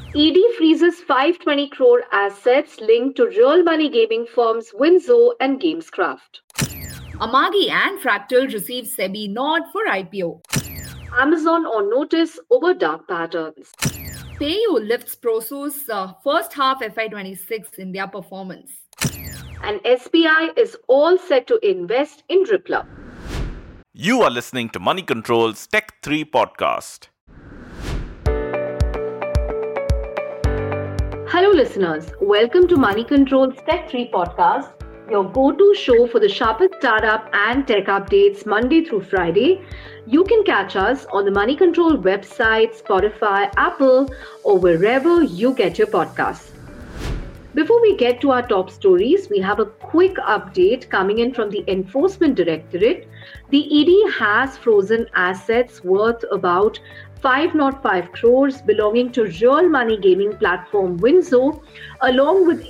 ED freezes 520 crore assets linked to real money gaming firms Winzo and Gamescraft. Amagi and Fractal receive SEBI nod for IPO. Amazon on notice over dark patterns. PayU lifts Prosus first half FY26 in their performance. And SBI is all set to invest in Ripla. You are listening to Money Control's Tech 3 podcast. Hello, listeners. Welcome to Money Control's Tech 3 podcast, your go-to show for the sharpest startup and tech updates Monday through Friday. You can catch us on the Money Control website, Spotify, Apple, or wherever you get your podcasts. Before we get to our top stories, we have a quick update coming in from the Enforcement Directorate. The ED has frozen assets worth about 505 crores belonging to real money gaming platform Winzo, along with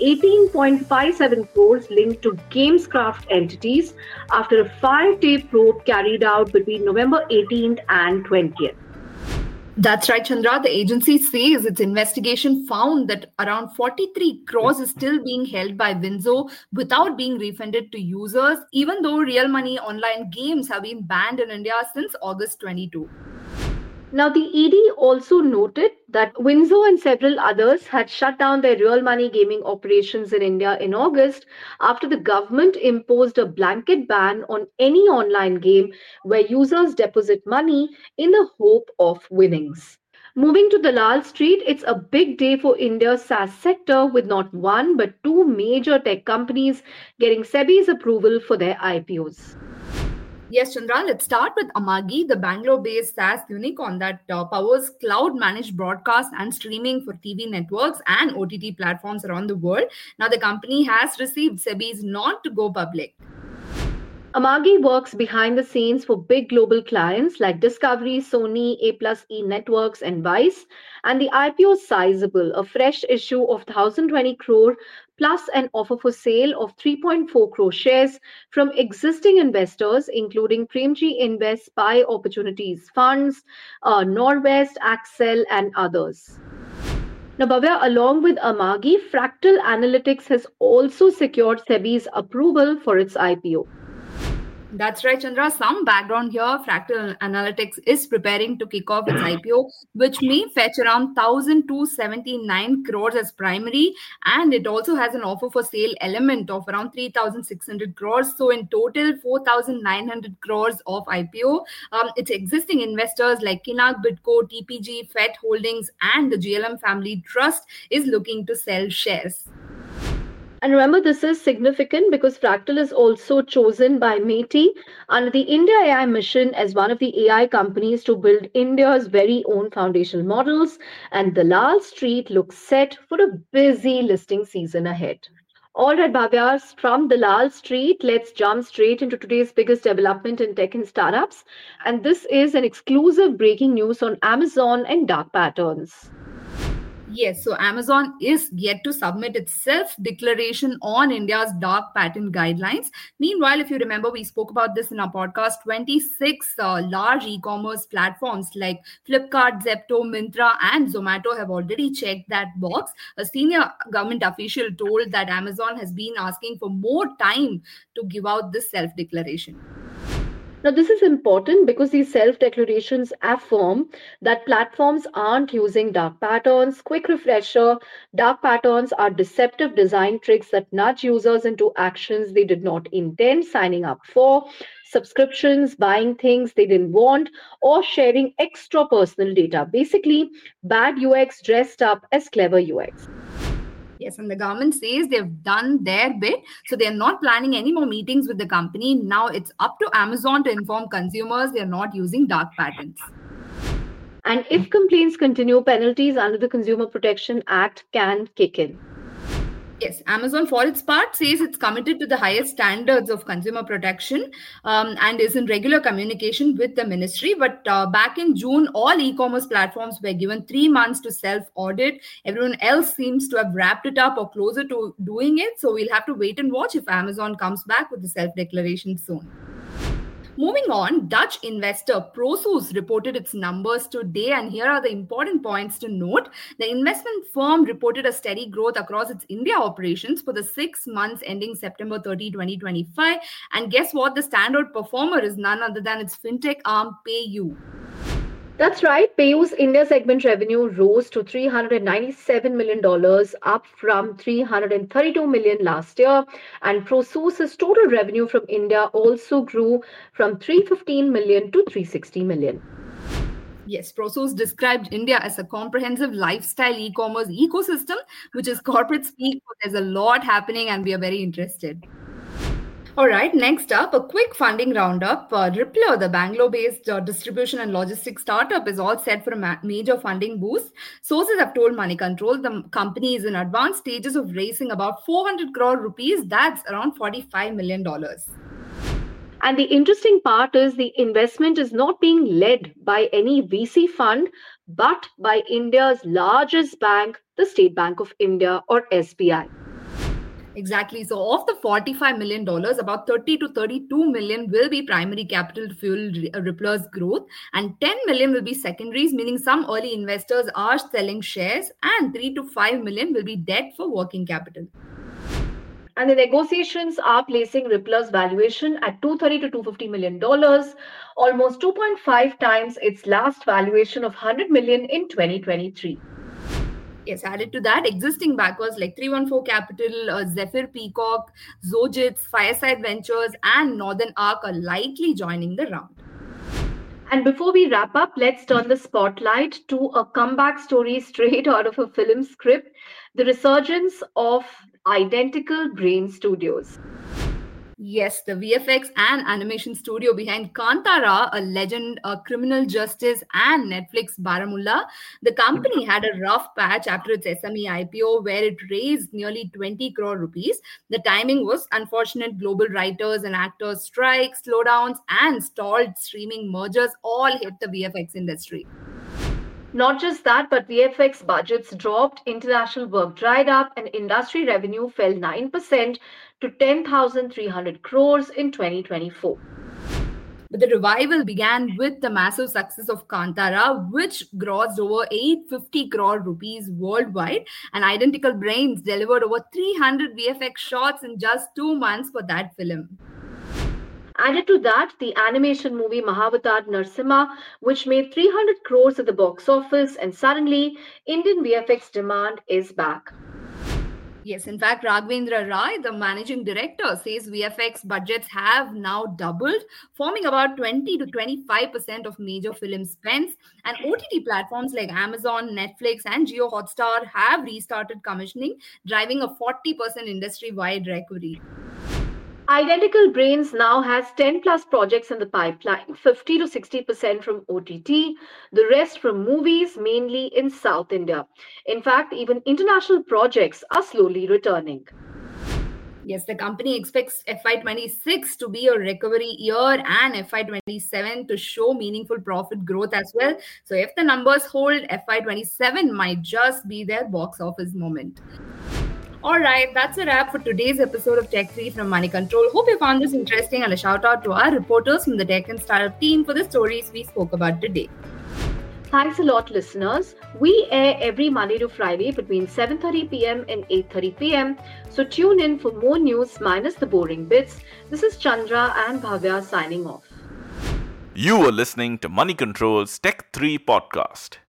18.57 crores linked to Gamescraft entities after a 5-day probe carried out between November 18th and 20th. That's right, Chandra. The agency says its investigation found that around 43 crores is still being held by Winzo without being refunded to users, even though real money online games have been banned in India since August 22. Now, the ED also noted that Winzo and several others had shut down their real money gaming operations in India in August after the government imposed a blanket ban on any online game where users deposit money in the hope of winnings. Moving to Dalal Street, it's a big day for India's SaaS sector with not one but two major tech companies getting SEBI's approval for their IPOs. Yes, Chandra, let's start with Amagi, the Bangalore-based SaaS unicorn that powers cloud-managed broadcast and streaming for TV networks and OTT platforms around the world. Now, the company has received SEBI's nod to go public. Amagi works behind the scenes for big global clients like Discovery, Sony, A+E Networks, and Vice. And the IPO is sizable, a fresh issue of 1,020 crore plus an offer for sale of 3.4 crore shares from existing investors, including Premji Invest, Spy Opportunities Funds, Norwest, Axel, and others. Now, Bhavya, along with Amagi, Fractal Analytics has also secured SEBI's approval for its IPO. That's right, Chandra. Some background here. Fractal Analytics is preparing to kick off its IPO, which may fetch around 1,279 crores as primary. And it also has an offer for sale element of around 3,600 crores. So in total, 4,900 crores of IPO. Its existing investors like Kinag Bidco, TPG, FET Holdings, and the GLM Family Trust is looking to sell shares. And remember, this is significant because Fractal is also chosen by METI under the India AI mission as one of the AI companies to build India's very own foundational models. And Dalal Street looks set for a busy listing season ahead. All right, Bhavya, from Dalal Street, let's jump straight into today's biggest development in tech and startups. And this is an exclusive breaking news on Amazon and dark patterns. Yes, so Amazon is yet to submit its self-declaration on India's dark pattern guidelines. Meanwhile, if you remember, we spoke about this in our podcast, 26 large e-commerce platforms like Flipkart, Zepto, Myntra, and Zomato have already checked that box. A senior government official told that Amazon has been asking for more time to give out this self-declaration. Now, this is important because these self declarations affirm that platforms aren't using dark patterns. Quick refresher: dark patterns are deceptive design tricks that nudge users into actions they did not intend signing up for, subscriptions, buying things they didn't want, or sharing extra personal data. Basically, bad UX dressed up as clever UX. Yes, and the government says they've done their bit. So they're not planning any more meetings with the company. Now it's up to Amazon to inform consumers they're not using dark patterns. And if complaints continue, penalties under the Consumer Protection Act can kick in. Yes, Amazon, for its part, says it's committed to the highest standards of consumer protection and is in regular communication with the ministry. But back in June, all e-commerce platforms were given 3 months to self-audit. Everyone else seems to have wrapped it up or closer to doing it. So we'll have to wait and watch if Amazon comes back with the self-declaration soon. Moving on, Dutch investor Prosus reported its numbers today, and here are the important points to note. The investment firm reported a steady growth across its India operations for the 6 months ending September 30, 2025. And guess what? The standout performer is none other than its fintech arm PayU. That's right. PayU's India segment revenue rose to $397 million, up from $332 million last year. And Prosus's total revenue from India also grew from $315 million to $360 million. Yes, Prosus described India as a comprehensive lifestyle e-commerce ecosystem, which is corporate speak. There's a lot happening and we are very interested. All right, next up, a quick funding roundup. Rippler, the Bangalore-based distribution and logistics startup, is all set for a major funding boost. Sources have told Money Control the company is in advanced stages of raising about 400 crore rupees. That's around $45 million. And the interesting part is the investment is not being led by any VC fund, but by India's largest bank, the State Bank of India, or SBI. Exactly. So of the $45 million, about 30 to 32 million will be primary capital to fuel Rippler's growth, and 10 million will be secondaries, meaning some early investors are selling shares, and 3 to 5 million will be debt for working capital. And the negotiations are placing Rippler's valuation at $230 to $250 million, almost 2.5 times its last valuation of $100 million in 2023. Yes, added to that, existing backers like 314 Capital, Zephyr Peacock, Zojits, Fireside Ventures, and Northern Arc are likely joining the round. And before we wrap up, let's turn the spotlight to a comeback story straight out of a film script, the resurgence of Identical Brain Studios. Yes, the VFX and animation studio behind Kantara, a legend, a criminal justice, and Netflix Baramulla. The company had a rough patch after its SME IPO, where it raised nearly 20 crore rupees. The timing was unfortunate. Global writers and actors strikes, slowdowns, and stalled streaming mergers all hit the VFX industry. Not just that, but VFX budgets dropped, international work dried up, and industry revenue fell 9% to 10,300 crores in 2024. But the revival began with the massive success of Kantara, which grossed over 850 crore rupees worldwide, and Identical Brains delivered over 300 VFX shots in just 2 months for that film. Added to that, the animation movie Mahavatar Narsimha, which made 300 crores at the box office, and suddenly Indian VFX demand is back. Yes, in fact, Raghavendra Rai, the managing director, says VFX budgets have now doubled, forming about 20 to 25% of major film spends. And OTT platforms like Amazon, Netflix, and Jio Hotstar have restarted commissioning, driving a 40% industry-wide recovery. Identical Brains now has 10 plus projects in the pipeline, 50 to 60% from OTT, the rest from movies, mainly in South India. In fact, even international projects are slowly returning. Yes, the company expects FY26 to be a recovery year and FY27 to show meaningful profit growth as well. So if the numbers hold, FY27 might just be their box office moment. All right, that's a wrap for today's episode of Tech 3 from Money Control. Hope you found this interesting, and a shout out to our reporters from the Tech and Startup team for the stories we spoke about today. Thanks a lot, listeners. We air every Monday to Friday between 7:30 p.m. and 8:30 p.m. So tune in for more news minus the boring bits. This is Chandra and Bhavya signing off. You were listening to Money Control's Tech 3 podcast.